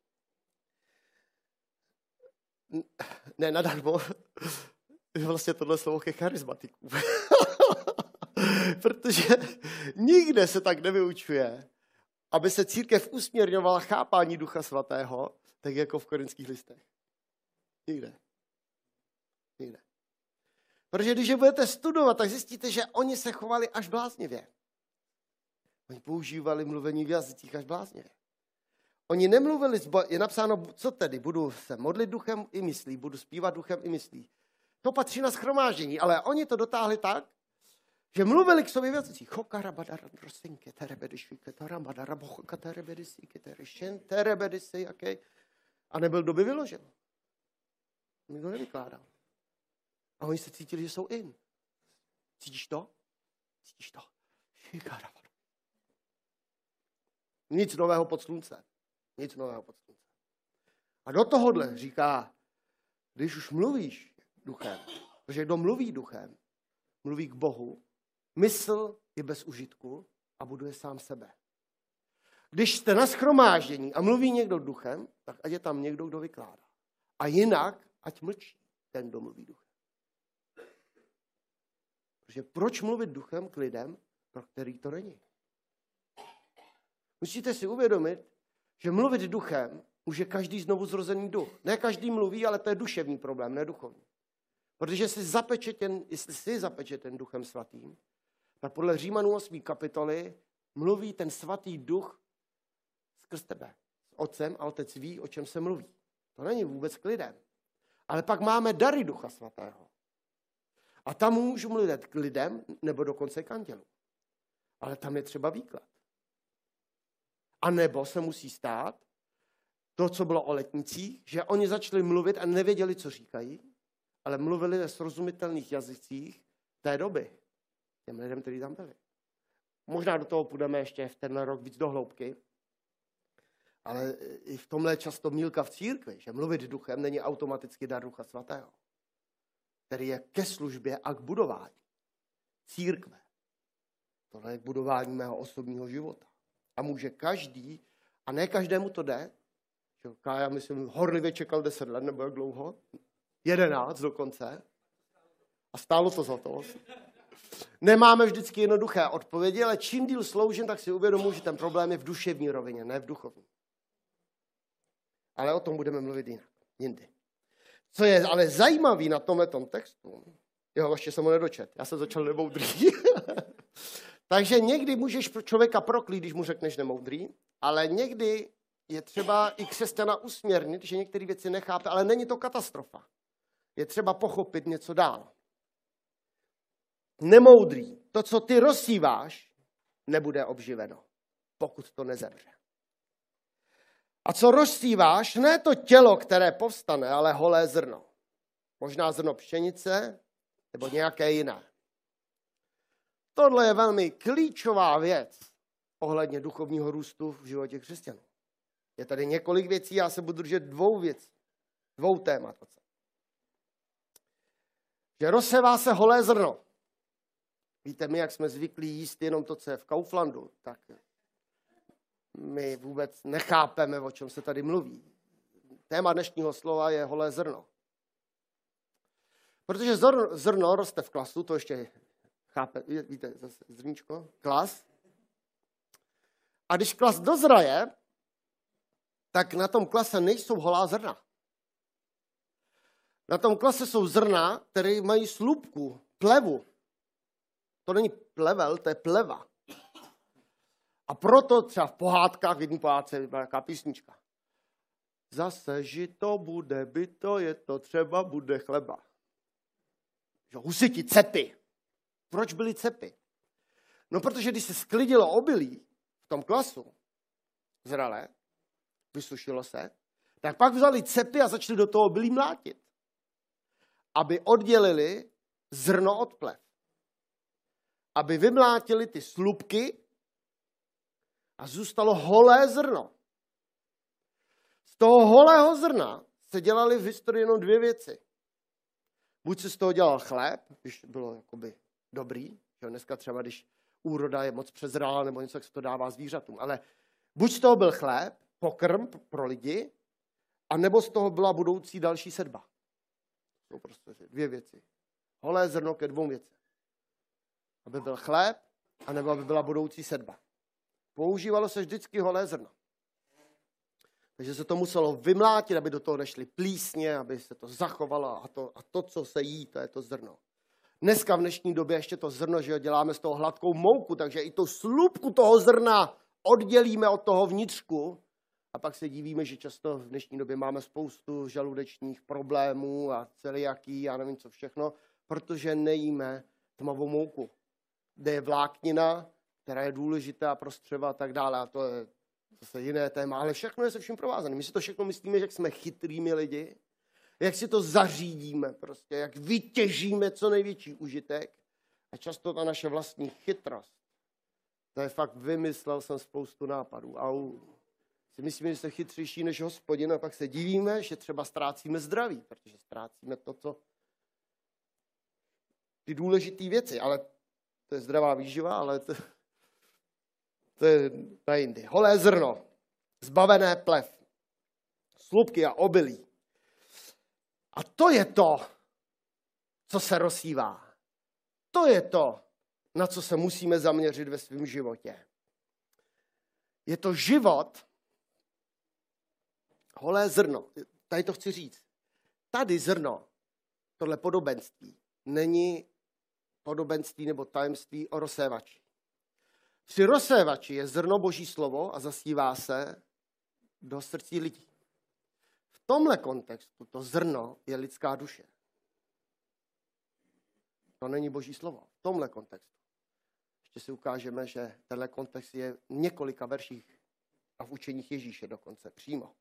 Ne, nadarmo, vlastně tohle slovo ke charizmatikům. Protože nikde se tak nevyučuje, aby se církev usměrňovala chápání Ducha Svatého, tak jako v korinských listech. Nikde. Nikde. Protože když je budete studovat, tak zjistíte, že oni se chovali až bláznivě. Oni používali mluvení v jazycích až bláznivě. Oni nemluvili, je napsáno, co tedy, budu se modlit duchem i myslí, budu zpívat duchem i myslí. To patří na shromáždění, ale oni to dotáhli tak, že mluvili k sobě v jazycích. A nebyl, kdo by vyložil. Nikdo nevykládal. A oni se cítili, že jsou in. Cítíš to? Nic nového pod sluncem. Nic nového pod sluncem. A do tohohle říká, když už mluvíš duchem, protože kdo mluví duchem, mluví k Bohu, mysl je bez užitku a buduje sám sebe. Když jste na shromáždění a mluví někdo duchem, tak ať je tam někdo, kdo vykládá. A jinak, ať mlčí ten, kdo mluví duchem. Protože proč mluvit duchem k lidem, pro který to není? Musíte si uvědomit, že mluvit duchem může každý znovu zrozený duch. Ne každý mluví, ale to je duševní problém, ne duchovní. Protože si zapečetěn, jestli jsi zapečetěn duchem svatým, tak podle Římanů osmé kapitoly mluví ten svatý duch skrz tebe. S otcem a otec ví, o čem se mluví. To není vůbec k lidem. Ale pak máme dary ducha svatého. A tam můžu mluvit k lidem, nebo dokonce k andělům. Ale tam je třeba výklad. A nebo se musí stát to, co bylo o letnicích, že oni začali mluvit a nevěděli, co říkají, ale mluvili ve srozumitelných jazycích té doby. Těm lidem, kteří tam byli. Možná do toho půjdeme ještě v tenhle rok víc do hloubky, ale i v tomhle je často mýlka v církvi, že mluvit duchem není automaticky dar Ducha svatého, který je ke službě a k budování církve. Tohle je k budování mého osobního života. A může každý, a ne každému to jde, že Kája, myslím, horlivě čekal deset let, nebo jak dlouho? Jedenáct dokonce. A stálo to za to. Nemáme vždycky jednoduché odpovědi, ale čím díl sloužím, tak si uvědomuji, že ten problém je v duševní rovině, ne v duchovní. Ale o tom budeme mluvit jinak, jindy. Co je ale zajímavý na tomhletom textu, jo, ještě jsem ho nedočet, já jsem začal nemoudrý. Takže někdy můžeš člověka proklít, když mu řekneš nemoudrý, ale někdy je třeba i křesťana usměrnit, že některé věci nechápe, ale není to katastrofa. Je třeba pochopit něco dál. Nemoudrý, to, co ty rozsíváš, nebude obživeno, pokud to nezemře. A co rozsíváš, ne to tělo, které povstane, ale holé zrno. Možná zrno pšenice, nebo nějaké jiné. Tohle je velmi klíčová věc ohledně duchovního růstu v životě křesťanů. Je tady několik věcí, já se budu držet dvou věcí, dvou témat. Že rozsevá se holé zrno. Víte, my, jak jsme zvyklí jíst jenom to, co je v Kauflandu, tak my vůbec nechápeme, o čem se tady mluví. Téma dnešního slova je holé zrno. Protože zrno, zrno roste v klasu, to ještě chápe, víte, zase zrníčko, klas. A když klas dozraje, tak na tom klase nejsou holá zrna. Na tom klase jsou zrna, které mají slupku, plevu. To není plevel, to je pleva. A proto třeba v pohádkách, v jedné pohádce je nějaká písnička. Zase žito bude byto, je to třeba, bude chleba. Že husiti, cepy. Proč byly cepy? No, protože když se sklidilo obilí v tom klasu, zralé, vysušilo se, tak pak vzali cepy a začali do toho obilí mlátit. Aby oddělili zrno od plev. Aby vymlátili ty slupky a zůstalo holé zrno. Z toho holého zrna se dělaly v historii jenom dvě věci. Buď se z toho dělal chléb, když bylo jakoby dobrý, že dneska třeba, když úroda je moc přezrálá nebo něco, tak se to dává zvířatům, ale buď z toho byl chléb, pokrm pro lidi, a nebo z toho byla budoucí další sedba. To jsou prostě dvě věci. Holé zrno ke dvou věcem. Aby byl chléb, anebo aby byla budoucí sedba. Používalo se vždycky holé zrno. Takže se to muselo vymlátit, aby do toho nešly plísně, aby se to zachovalo a to, a to, co se jí, to je to zrno. Dneska v dnešní době ještě to zrno, že jo, děláme z toho hladkou mouku, takže i tu slupku toho zrna oddělíme od toho vnitřku a pak se divíme, že často v dnešní době máme spoustu žaludečních problémů a celiaký, já nevím co všechno, protože nejíme tmavou mouku, kde je vláknina, která je důležitá pro střeva a tak dále. A to je zase jiné téma, ale všechno je se vším provázané. My si to všechno myslíme, že jsme chytrými lidi, jak si to zařídíme prostě, jak vytěžíme co největší užitek a často ta naše vlastní chytrost To je fakt, vymyslel jsem spoustu nápadů. Au. Si myslíme, že jsme chytřejší než Hospodin, a pak se divíme, že třeba ztrácíme zdraví, protože ztrácíme to, co ty důležité věci, ale to je zdravá výživa, ale to, to je na jindy. Holé zrno, zbavené plev, slupky a obilí. A to je to, co se rozsívá. To je to, na co se musíme zaměřit ve svém životě. Je to život, holé zrno. Tady to chci říct. Tady zrno, tohle podobenství, není podobenství nebo tajemství o rozsévači. Při rozsévači je zrno Boží slovo a zasívá se do srdcí lidí. V tomhle kontextu to zrno je lidská duše. To není Boží slovo. V tomhle kontextu. Ještě si ukážeme, že tenhle kontext je v několika verších a v učeních Ježíše dokonce přímo.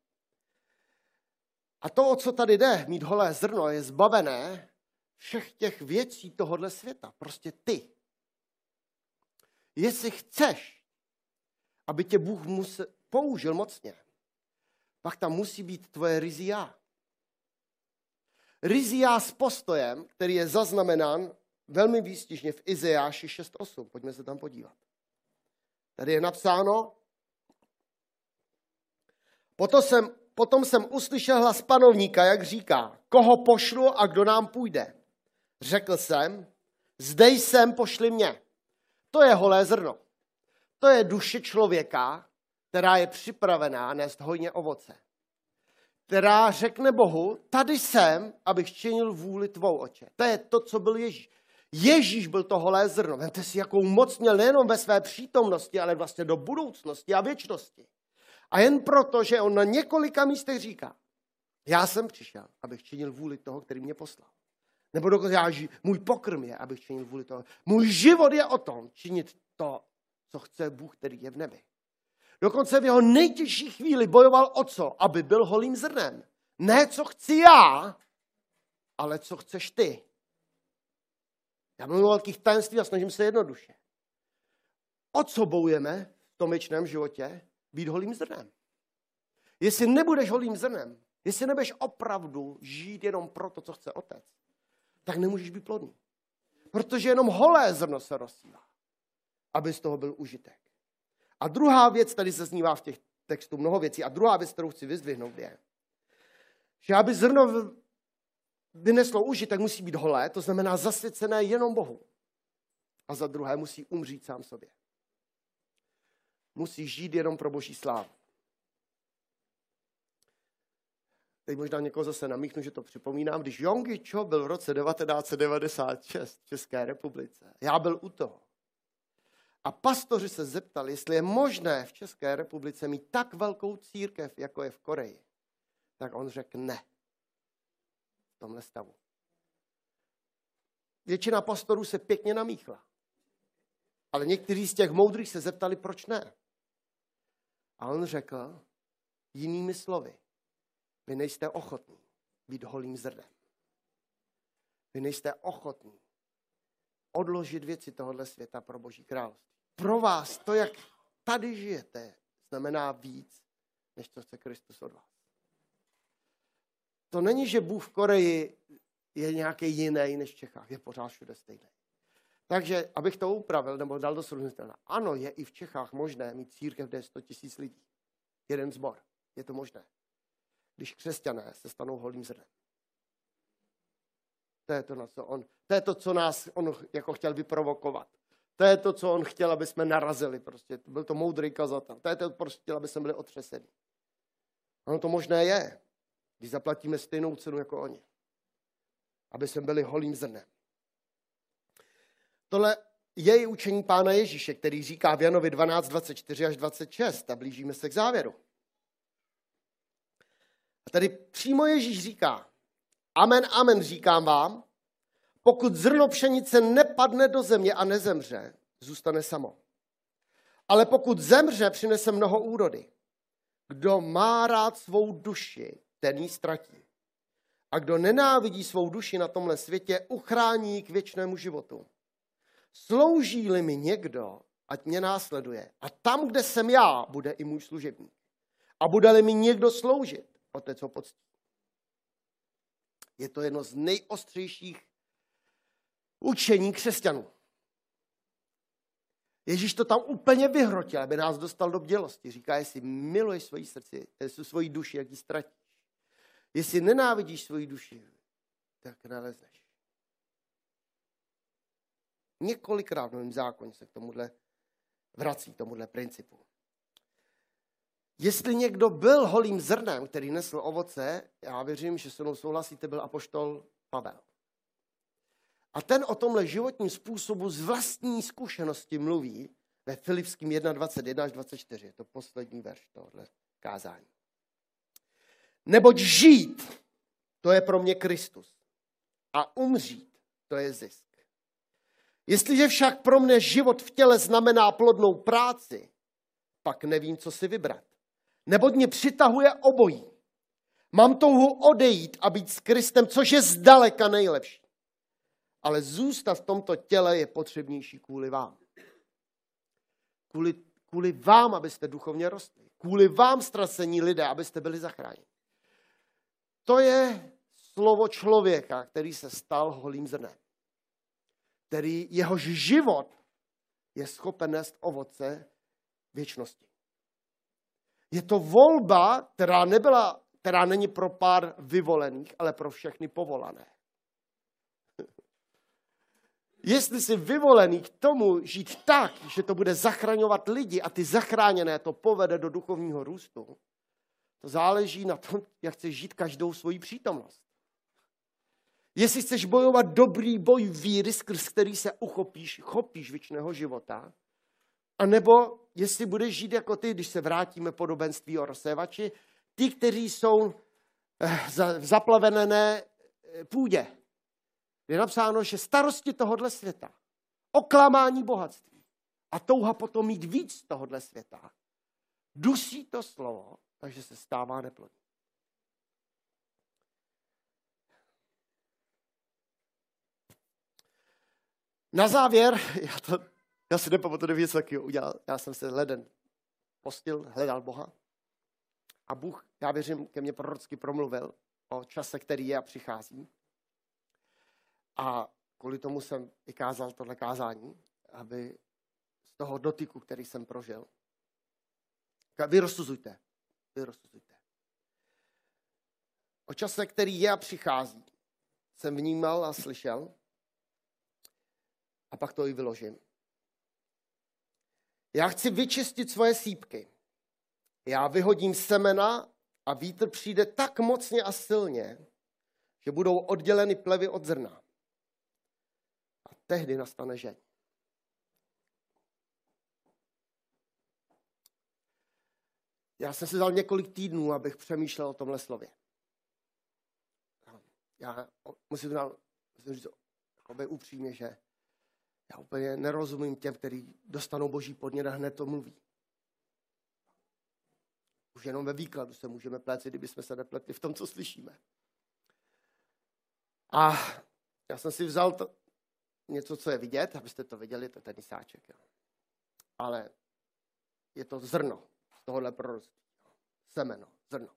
A to, o co tady jde, mít holé zrno, je zbavené všech těch věcí tohohle světa. Prostě ty. Jestli chceš, aby tě Bůh musel, použil mocně, pak tam musí být tvoje ryzí já. Ryzí já s postojem, který je zaznamenán velmi výstižně v Izajáši šest osm. Pojďme se tam podívat. Tady je napsáno: Potom jsem, potom jsem uslyšel hlas panovníka, jak říká, koho pošlu a kdo nám půjde. Řekl jsem, zde jsem, pošli mě. To je holé zrno. To je duše člověka, která je připravená nést hojně ovoce. Která řekne Bohu, tady jsem, abych činil vůli tvou, Otče. To je to, co byl Ježíš. Ježíš byl to holé zrno. Vemte si, jakou moc měl nejenom ve své přítomnosti, ale vlastně do budoucnosti a věčnosti. A jen proto, že on na několika místech říká, já jsem přišel, abych činil vůli toho, který mě poslal. Nebo dokonce já, můj pokrm je, abych činil vůli toho. Můj život je o tom činit to, co chce Bůh, který je v nebi. Dokonce v jeho nejtěžší chvíli bojoval o co? Aby byl holým zrnem. Ne, co chci já, ale co chceš ty. Já mluvím o velkých tajemství a snažím se jednoduše. O co bojujeme v tom věčném životě? Být holým zrnem. Jestli nebudeš holým zrnem, jestli nebudeš opravdu žít jenom pro to, co chce Otec, tak nemůžeš být plodný. Protože jenom holé zrno se rozsívá, aby z toho byl užitek. A druhá věc, tady se znívá v těch textů mnoho věcí, a druhá věc, kterou chci vyzdvihnout, je, že aby zrno vyneslo užitek, musí být holé, to znamená zasvěcené jenom Bohu. A za druhé musí umřít sám sobě. Musí žít jenom pro Boží slávu. Teď možná někoho zase namíchnu, že to připomínám. Když Yonggi Cho byl v roce devatenáct set devadesát šest v České republice, já byl u toho. A pastoři se zeptali, jestli je možné v České republice mít tak velkou církev, jako je v Koreji. Tak on řekl ne. V tomhle stavu. Většina pastorů se pěkně namíchla. Ale někteří z těch moudrých se zeptali, proč ne. A on řekl jinými slovy, vy nejste ochotní být holým zrnem. Vy nejste ochotní odložit věci tohohle světa pro Boží království. Pro vás to, jak tady žijete, znamená víc, než co chce Kristus od vás. To není, že Bůh v Koreji je nějaký jiný než v Čechách. Je pořád všude stejný. Takže, abych to upravil, nebo dal do srovnatelná. Ano, je i v Čechách možné mít církev, kde je sto tisíc lidí. Jeden sbor. Je to možné. Když křesťané se stanou holým zrnem. To je to, na co on, to je to, co nás on jako chtěl vyprovokovat. To je to, co on chtěl, aby jsme narazili. Prostě. Byl to moudrý kazatel. To je to, prostě chtěl, aby jsme byli otřeseni. Ono to možné je, když zaplatíme stejnou cenu jako oni. Aby jsme byli holým zrnem. Tohle je i učení Pána Ježíše, který říká v Janovi dvanáct, dvacet čtyři až dvacet šest. A blížíme se k závěru. A tady přímo Ježíš říká, amen, amen, říkám vám, pokud zrno pšenice nepadne do země a nezemře, zůstane samo. Ale pokud zemře, přinese mnoho úrody. Kdo má rád svou duši, ten ji ztratí. A kdo nenávidí svou duši na tomhle světě, uchrání ji k věčnému životu. Slouží-li mi někdo, ať mě následuje. A tam, kde jsem já, bude i můj služebník. A bude-li mi někdo sloužit, otec ho poctí. Je to jedno z nejostřejších učení křesťanů. Ježíš to tam úplně vyhrotil, aby nás dostal do bdělosti. Říká, jestli miluješ svoji srdci, jestli svoji duši, jak ji ztratíš. Jestli nenávidíš svoji duši, tak nalezneš. Několikrát v Novém zákoně se k tomuhle vrací, tomuhle principu. Jestli někdo byl holým zrnem, který nesl ovoce, já věřím, že se mnou souhlasíte, byl apoštol Pavel. A ten o tomhle životním způsobu z vlastní zkušenosti mluví ve Filipským jedna dvacet jedna až dvacet čtyři. Je to poslední verš tohohle kázání. Neboť žít, to je pro mě Kristus. A umřít, to je zisk. Jestliže však pro mne život v těle znamená plodnou práci, pak nevím, co si vybrat. Neboť mě přitahuje obojí. Mám touhu odejít a být s Kristem, což je zdaleka nejlepší. Ale zůstat v tomto těle je potřebnější kvůli vám. Kvůli, kvůli vám, abyste duchovně rostli. Kvůli vám, ztracení lidé, abyste byli zachráněni. To je slovo člověka, který se stal holým zrnem. Který jehož život je schopen nést ovoce věčnosti. Je to volba, která nebyla, která není pro pár vyvolených, ale pro všechny povolané. Jestli jsi vyvolený k tomu žít tak, že to bude zachraňovat lidi a ty zachráněné to povede do duchovního růstu, to záleží na tom, jak chceš žít každou svoji přítomnost. Jestli chceš bojovat dobrý boj víry, skrz který se uchopíš, chopíš věčného života, anebo jestli budeš žít jako ty, když se vrátíme podobenství o rozsévači, ty, kteří jsou v zaplavené půdě. Je napsáno, že starosti tohohle světa, oklamání bohatství a touha potom mít víc z tohohle světa, dusí to slovo, takže se stává neplodný. Na závěr, já, to, já si nepamatuji, něco takového udělal. Já jsem se leden postil, hledal Boha. A Bůh, já věřím, ke mně prorocky promluvil o čase, který je a přichází. A kvůli tomu jsem i kázal tohle kázání, aby z toho dotyku, který jsem prožil. Vy rozsuzujte. Vy rozsuzujte. O čase, který je a přichází, jsem vnímal a slyšel. A pak to i vyložím. Já chci vyčistit svoje sýpky. Já vyhodím semena a vítr přijde tak mocně a silně, že budou odděleny plevy od zrna. A tehdy nastane žeň. Já jsem si dal několik týdnů, abych přemýšlel o tomhle slově. Já musím, musím říct upřímně, že já úplně nerozumím těm, kteří dostanou boží podnět a hned to mluví. Už jenom ve výkladu se můžeme pléci, kdyby jsme se nepletli v tom, co slyšíme. A já jsem si vzal to, něco, co je vidět, abyste to viděli, to je ten nisáček. Jo. Ale je to zrno z tohohle proroctví. Semeno, zrno.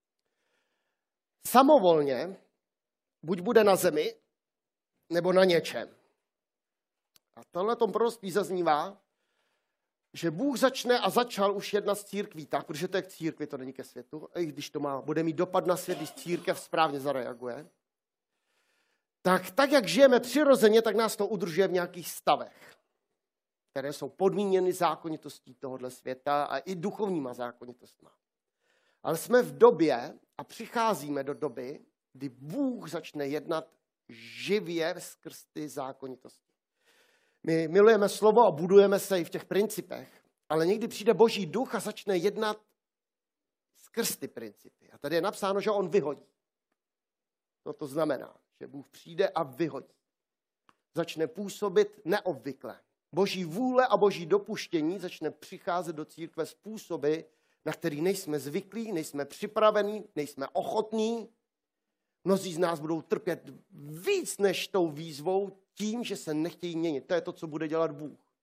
Samovolně buď bude na zemi, nebo na něčem. A tohle tom proroctví zaznívá, že Bůh začne a začal už jednat s církví tak, protože to je k církvi, to není ke světu, a i když to má, bude mít dopad na svět, když církev správně zareaguje, tak tak, jak žijeme přirozeně, tak nás to udržuje v nějakých stavech, které jsou podmíněny zákonitostí tohohle světa a i duchovníma zákonitostma. Ale jsme v době a přicházíme do doby, kdy Bůh začne jednat živě skrz ty zákonitosti. My milujeme slovo a budujeme se i v těch principech, ale někdy přijde Boží duch a začne jednat skrz ty principy. A tady je napsáno, že on vyhodí. Co to znamená? Že Bůh přijde a vyhodí. Začne působit neobvykle. Boží vůle a boží dopuštění začne přicházet do církve způsoby, na který nejsme zvyklí, nejsme připravení, nejsme ochotní. Mnozí z nás budou trpět víc než tou výzvou tím, že se nechtějí měnit. To je to, co bude dělat Bůh.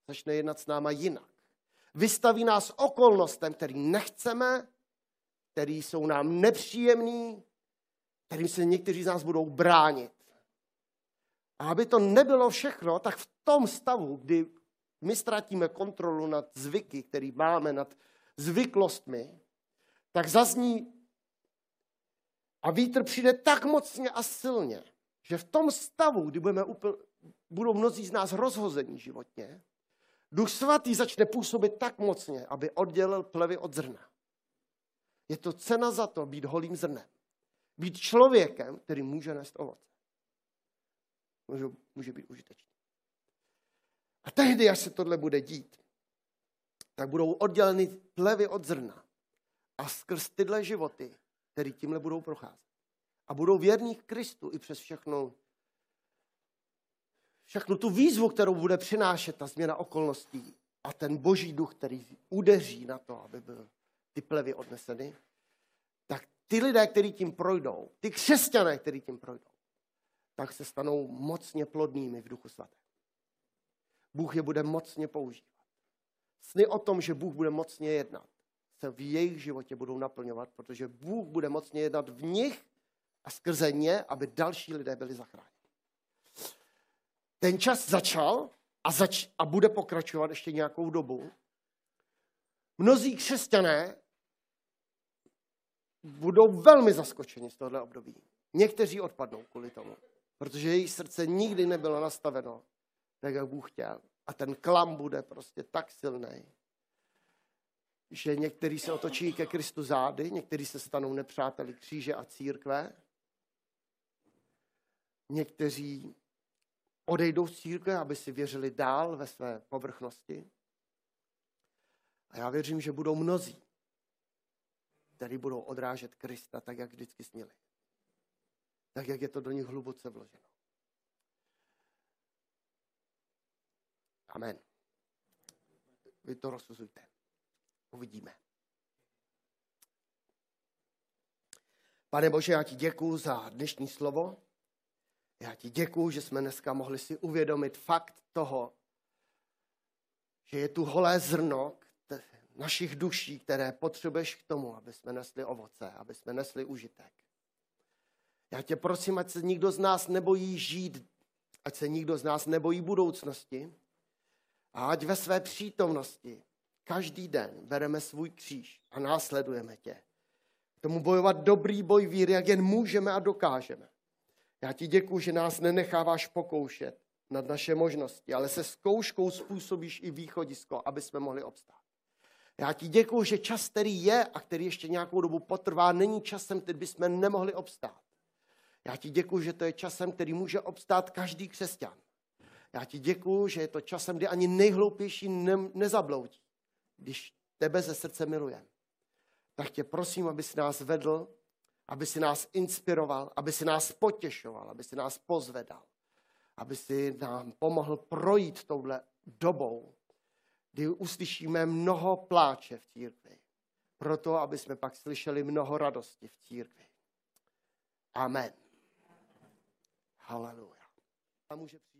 začne jednat s náma jinak. Vystaví nás okolnostem, který nechceme, který jsou nám nepříjemný, kterým se někteří z nás budou bránit. A aby to nebylo všechno, tak v tom stavu, kdy my ztratíme kontrolu nad zvyky, který máme, nad zvyklostmi, tak zazní a vítr přijde tak mocně a silně, že v tom stavu, kdy budeme úplně, budou mnozí z nás rozhození životně, Duch Svatý začne působit tak mocně, aby oddělil plevy od zrna. Je to cena za to být holým zrnem. Být člověkem, který může nést ovoce. Může, může být užitečný. A tehdy, až se tohle bude dít, tak budou odděleny plevy od zrna. A skrz tyhle životy, které tímhle budou procházet. A budou věrní k Kristu i přes všechno, všechnu tu výzvu, kterou bude přinášet ta změna okolností a ten boží duch, který udeří na to, aby byly ty plevy odneseny, tak ty lidé, kteří tím projdou, ty křesťané, kteří tím projdou, tak se stanou mocně plodnými v Duchu Svatém. Bůh je bude mocně používat. Sny o tom, že Bůh bude mocně jednat, se v jejich životě budou naplňovat, protože Bůh bude mocně jednat v nich a skrze ně, aby další lidé byli zachráněni. Ten čas začal a, zač- a bude pokračovat ještě nějakou dobu. Mnozí křesťané budou velmi zaskočeni z tohoto období. Někteří odpadnou kvůli tomu, protože jejich srdce nikdy nebylo nastaveno tak, jak Bůh chtěl. A ten klam bude prostě tak silný, že někteří se otočí ke Kristu zády, někteří se stanou nepřáteli kříže a církve, někteří odejdou z církve, aby si věřili dál ve své povrchnosti. A já věřím, že budou mnozí, kteří budou odrážet Krista tak, jak vždycky směli. Tak, jak je to do nich hluboce vloženo. Amen. Vy to rozsuzujte. Uvidíme. Pane Bože, já ti děkuju za dnešní slovo. Já ti děkuju, že jsme dneska mohli si uvědomit fakt toho, že je tu holé zrno našich duší, které potřebuješ k tomu, aby jsme nesli ovoce, aby jsme nesli užitek. Já tě prosím, ať se nikdo z nás nebojí žít, ať se nikdo z nás nebojí budoucnosti a ať ve své přítomnosti každý den bereme svůj kříž a následujeme tě. K tomu bojovat dobrý boj víry, jak jen můžeme a dokážeme. Já ti děkuju, že nás nenecháváš pokoušet nad naše možnosti, ale se zkouškou způsobíš i východisko, aby jsme mohli obstát. Já ti děkuju, že čas, který je a který ještě nějakou dobu potrvá, není časem, který bychom nemohli obstát. Já ti děkuju, že to je časem, který může obstát každý křesťan. Já ti děkuju, že je to časem, kdy ani nejhloupější ne- nezabloudí, když tebe ze srdce milujeme. Tak tě prosím, aby si nás vedl, aby si nás inspiroval, aby si nás potěšoval, aby si nás pozvedal, aby si nám pomohl projít touhle dobou, kdy uslyšíme mnoho pláče v církvi, proto, aby jsme pak slyšeli mnoho radosti v církvi. Amen. Haleluja. A může přijít